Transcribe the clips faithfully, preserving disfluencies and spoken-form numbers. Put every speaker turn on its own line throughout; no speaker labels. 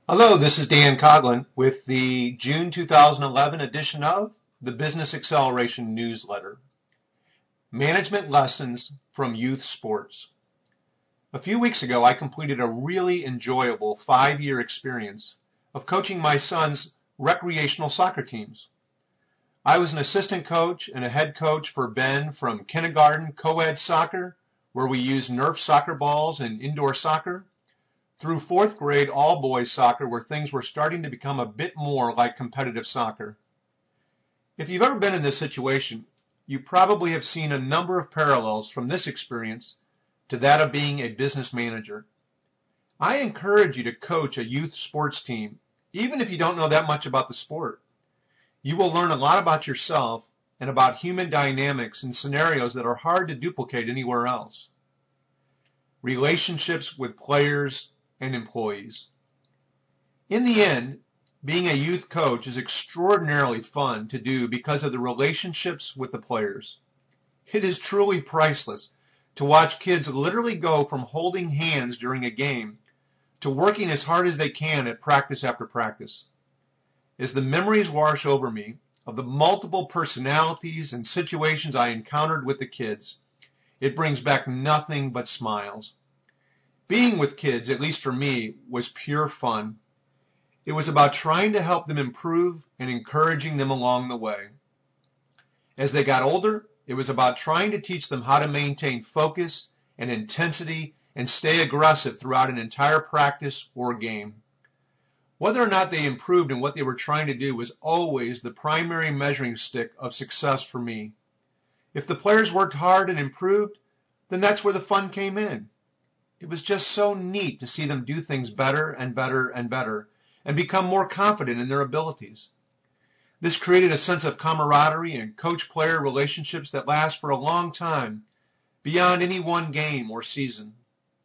Hello, this is Dan Coughlin with the June two thousand eleven edition of the Business Acceleration Newsletter, Management Lessons from Youth Sports. A few weeks ago, I completed a really enjoyable five-year experience of coaching my son's recreational soccer teams. I was an assistant coach and a head coach for Ben from kindergarten co-ed soccer, where we used Nerf soccer balls in indoor soccer, through fourth grade all-boys soccer, where things were starting to become a bit more like competitive soccer. If you've ever been in this situation, you probably have seen a number of parallels from this experience to that of being a business manager. I encourage you to coach a youth sports team, even if you don't know that much about the sport. You will learn a lot about yourself and about human dynamics in scenarios that are hard to duplicate anywhere else. Relationships with players and employees. In the end, being a youth coach is extraordinarily fun to do because of the relationships with the players. It is truly priceless to watch kids literally go from holding hands during a game to working as hard as they can at practice after practice. As the memories wash over me of the multiple personalities and situations I encountered with the kids, it brings back nothing but smiles. Being with kids, at least for me, was pure fun. It was about trying to help them improve and encouraging them along the way. As they got older, it was about trying to teach them how to maintain focus and intensity and stay aggressive throughout an entire practice or game. Whether or not they improved in what they were trying to do was always the primary measuring stick of success for me. If the players worked hard and improved, then that's where the fun came in. It was just so neat to see them do things better and better and better and become more confident in their abilities. This created a sense of camaraderie and coach-player relationships that last for a long time, beyond any one game or season.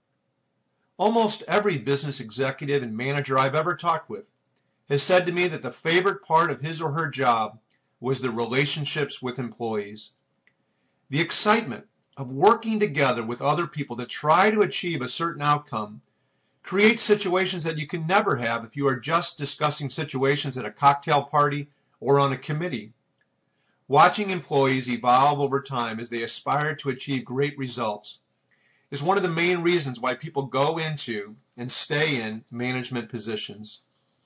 Almost every business executive and manager I've ever talked with has said to me that the favorite part of his or her job was the relationships with employees. The excitement of working together with other people to try to achieve a certain outcome creates situations that you can never have if you are just discussing situations at a cocktail party or on a committee. Watching employees evolve over time as they aspire to achieve great results is one of the main reasons why people go into and stay in management positions.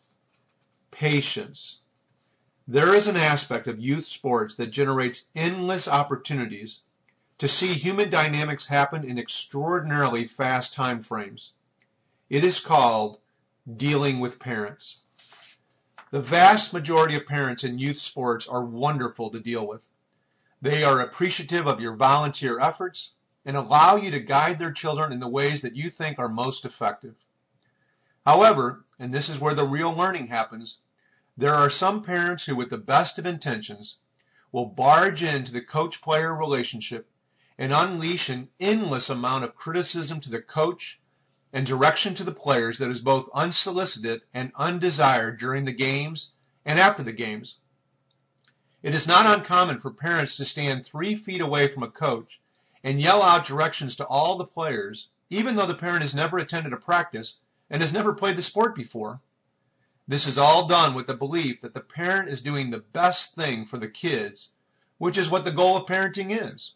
Patience. There is an aspect of youth sports that generates endless opportunities to see human dynamics happen in extraordinarily fast time frames. It is called dealing with parents. The vast majority of parents in youth sports are wonderful to deal with. They are appreciative of your volunteer efforts and allow you to guide their children in the ways that you think are most effective. However, and this is where the real learning happens, there are some parents who, with the best of intentions, will barge into the coach-player relationship and unleash an endless amount of criticism to the coach and direction to the players that is both unsolicited and undesired during the games and after the games. It is not uncommon for parents to stand three feet away from a coach and yell out directions to all the players, even though the parent has never attended a practice and has never played the sport before. This is all done with the belief that the parent is doing the best thing for the kids, which is what the goal of parenting is.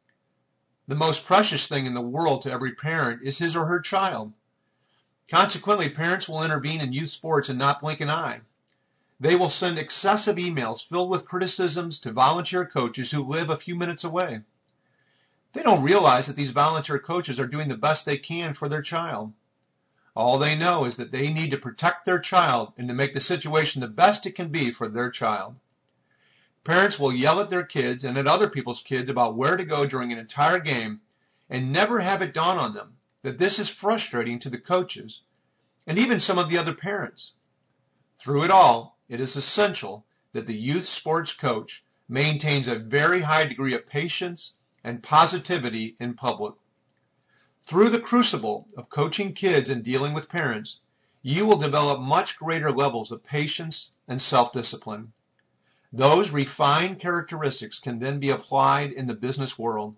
The most precious thing in the world to every parent is his or her child. Consequently, parents will intervene in youth sports and not blink an eye. They will send excessive emails filled with criticisms to volunteer coaches who live a few minutes away. They don't realize that these volunteer coaches are doing the best they can for their child. All they know is that they need to protect their child and to make the situation the best it can be for their child. Parents will yell at their kids and at other people's kids about where to go during an entire game and never have it dawn on them that this is frustrating to the coaches and even some of the other parents. Through it all, it is essential that the youth sports coach maintains a very high degree of patience and positivity in public. Through the crucible of coaching kids and dealing with parents, you will develop much greater levels of patience and self-discipline. Those refined characteristics can then be applied in the business world.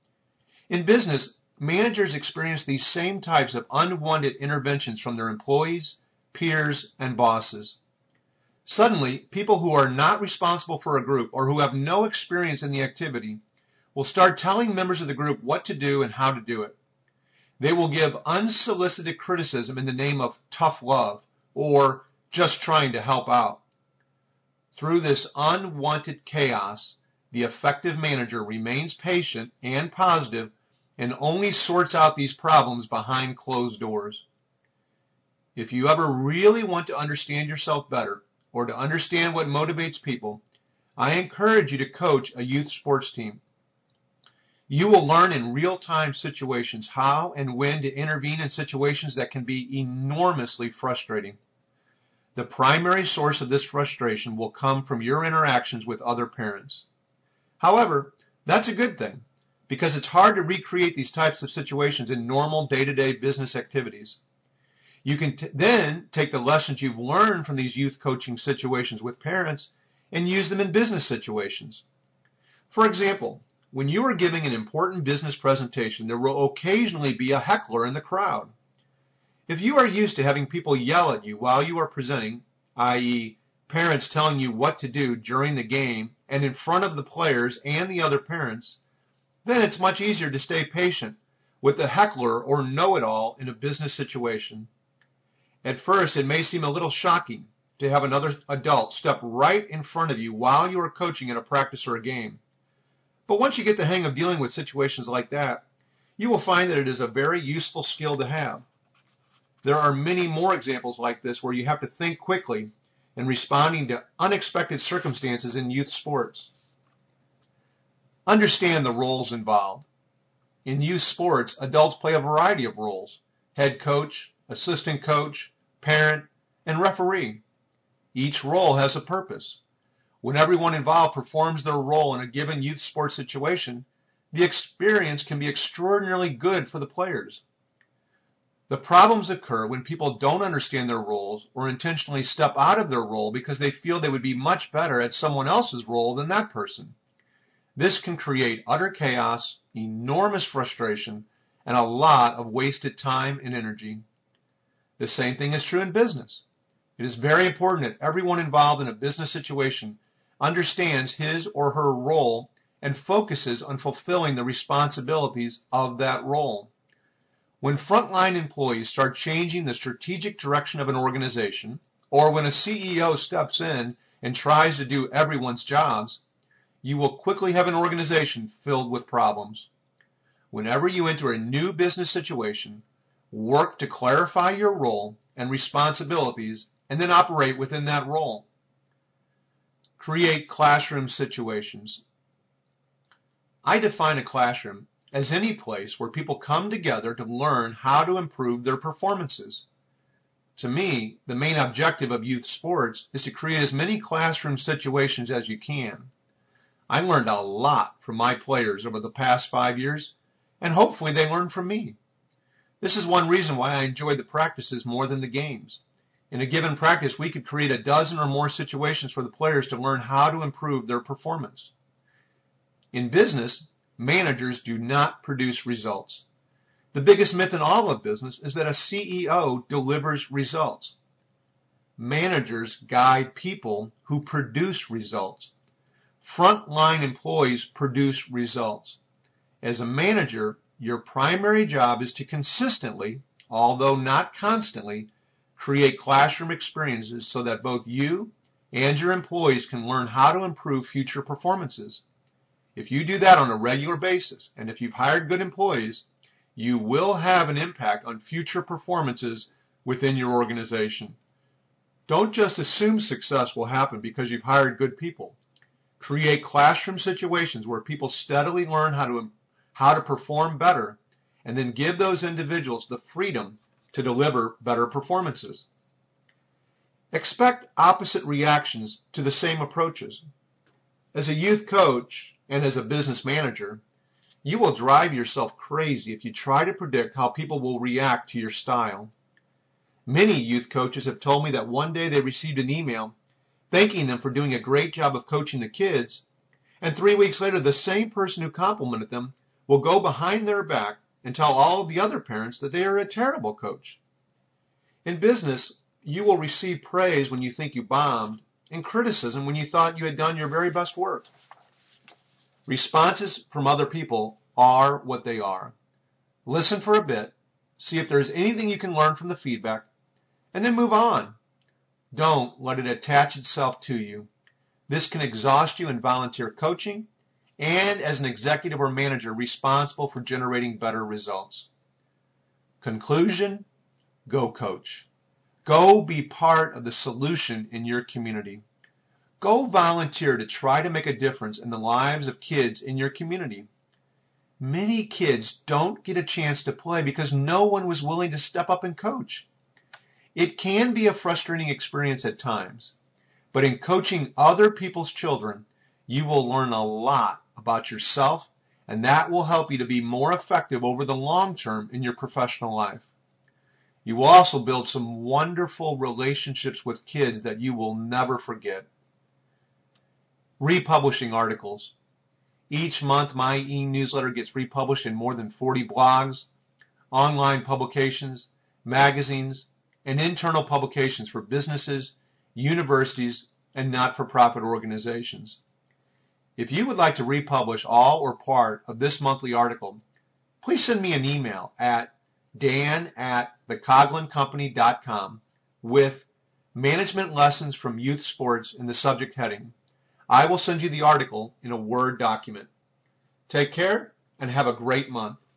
In business, managers experience these same types of unwanted interventions from their employees, peers, and bosses. Suddenly, people who are not responsible for a group or who have no experience in the activity will start telling members of the group what to do and how to do it. They will give unsolicited criticism in the name of tough love or just trying to help out. Through this unwanted chaos, the effective manager remains patient and positive and only sorts out these problems behind closed doors. If you ever really want to understand yourself better or to understand what motivates people, I encourage you to coach a youth sports team. You will learn in real-time situations how and when to intervene in situations that can be enormously frustrating. The primary source of this frustration will come from your interactions with other parents. However, that's a good thing, because it's hard to recreate these types of situations in normal day-to-day business activities. You can t- then take the lessons you've learned from these youth coaching situations with parents and use them in business situations. For example, when you are giving an important business presentation, there will occasionally be a heckler in the crowd. If you are used to having people yell at you while you are presenting, that is, parents telling you what to do during the game and in front of the players and the other parents, then it's much easier to stay patient with the heckler or know-it-all in a business situation. At first, it may seem a little shocking to have another adult step right in front of you while you are coaching in a practice or a game. But once you get the hang of dealing with situations like that, you will find that it is a very useful skill to have. There are many more examples like this where you have to think quickly in responding to unexpected circumstances in youth sports. Understand the roles involved. In youth sports, adults play a variety of roles: head coach, assistant coach, parent, and referee. Each role has a purpose. When everyone involved performs their role in a given youth sports situation, the experience can be extraordinarily good for the players. The problems occur when people don't understand their roles or intentionally step out of their role because they feel they would be much better at someone else's role than that person. This can create utter chaos, enormous frustration, and a lot of wasted time and energy. The same thing is true in business. It is very important that everyone involved in a business situation understands his or her role and focuses on fulfilling the responsibilities of that role. When frontline employees start changing the strategic direction of an organization, or when a C E O steps in and tries to do everyone's jobs, you will quickly have an organization filled with problems. Whenever you enter a new business situation, work to clarify your role and responsibilities and then operate within that role. Create classroom situations. I define a classroom as any place where people come together to learn how to improve their performances. To me, the main objective of youth sports is to create as many classroom situations as you can. I learned a lot from my players over the past five years, and hopefully they learned from me. This is one reason why I enjoy the practices more than the games. In a given practice, we could create a dozen or more situations for the players to learn how to improve their performance. In business, managers do not produce results. The biggest myth in all of business is that a C E O delivers results. Managers guide people who produce results. Frontline employees produce results. As a manager, your primary job is to consistently, although not constantly, create classroom experiences so that both you and your employees can learn how to improve future performances. If you do that on a regular basis, and if you've hired good employees, you will have an impact on future performances within your organization. Don't just assume success will happen because you've hired good people. Create classroom situations where people steadily learn how to, how to perform better, and then give those individuals the freedom to deliver better performances. Expect opposite reactions to the same approaches. As a youth coach and as a business manager, you will drive yourself crazy if you try to predict how people will react to your style. Many youth coaches have told me that one day they received an email thanking them for doing a great job of coaching the kids, and three weeks later the same person who complimented them will go behind their back and tell all of the other parents that they are a terrible coach. In business, you will receive praise when you think you bombed and criticism when you thought you had done your very best work. Responses from other people are what they are. Listen for a bit, see if there's anything you can learn from the feedback, and then move on. Don't let it attach itself to you. This can exhaust you in volunteer coaching and as an executive or manager responsible for generating better results. Conclusion, go coach. Go be part of the solution in your community. Go volunteer to try to make a difference in the lives of kids in your community. Many kids don't get a chance to play because no one was willing to step up and coach. It can be a frustrating experience at times, but in coaching other people's children, you will learn a lot about yourself, and that will help you to be more effective over the long term in your professional life. You will also build some wonderful relationships with kids that you will never forget. Republishing articles. Each month, my e-newsletter gets republished in more than forty blogs, online publications, magazines, and internal publications for businesses, universities, and not-for-profit organizations. If you would like to republish all or part of this monthly article, please send me an email at dan at the coughlin company dot com with Management Lessons from Youth Sports in the subject heading. I will send you the article in a Word document. Take care and have a great month.